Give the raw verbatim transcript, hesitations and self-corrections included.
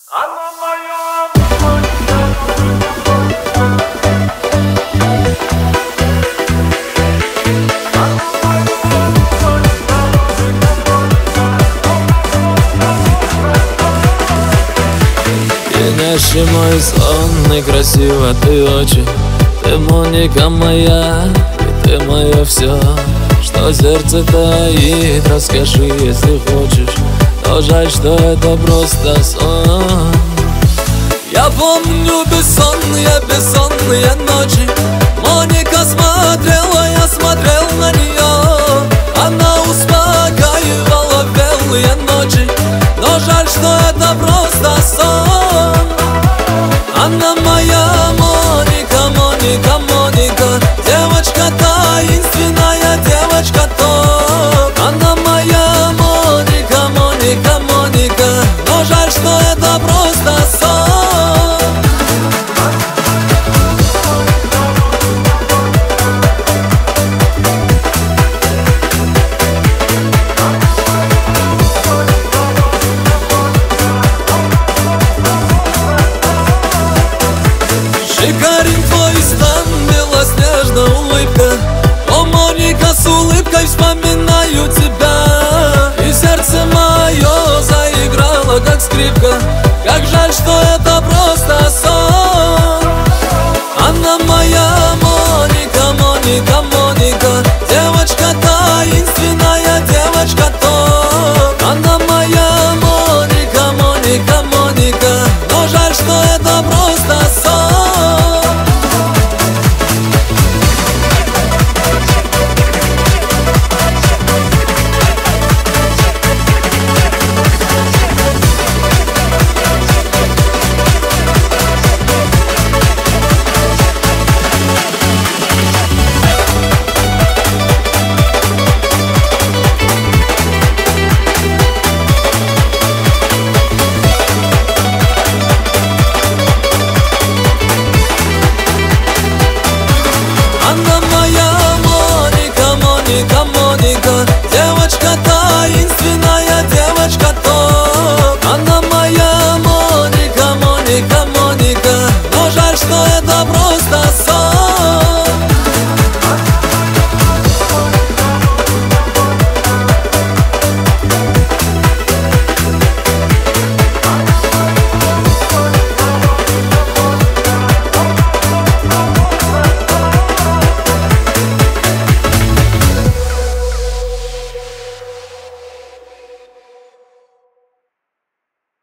Она моя. Пьянящий мой сон, и красиво ты очень. Ты Моника моя, и ты мое все, что сердце таит. Расскажи, если хочешь, но жаль, что это просто сон. Я помню бессонные, бессонные ночи. Моника смотрела, я смотрел на нее. Она успокаивала белые ночи, но жаль, что это просто сон. Она моя Моника, Моника, Моника, девочка таинственная, девочка топ. Она моя Моника, Моника, Моника, но жаль, что это просто сон. Шикарен твой стан, белоснежная улыбка. О, Моника, с улыбкой вспоминаю тебя, и сердце мое заиграло, как скрипка. Как жаль, что это просто сон. Она моя Моника, Моника,